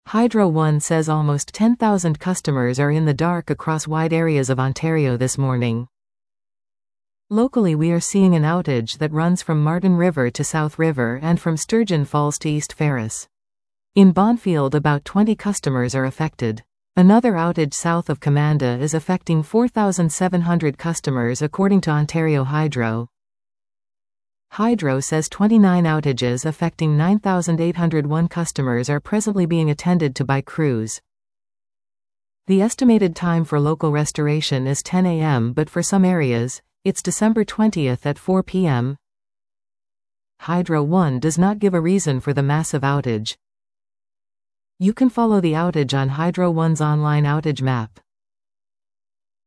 Hydro One says almost 10,000 customers are in the dark across wide areas of Ontario this morning. Locally, we are seeing an outage that runs from Martin River to South River and from Sturgeon Falls to East Ferris. In Bonfield, about 20 customers are affected. Another outage south of Commanda is affecting 4,700 customers according to Ontario Hydro. Hydro says 29 outages affecting 9,801 customers are presently being attended to by crews. The estimated time for local restoration is 10 a.m., but for some areas, it's December 20th at 4 p.m. Hydro One does not give a reason for the massive outage. You can follow the outage on Hydro One's online outage map.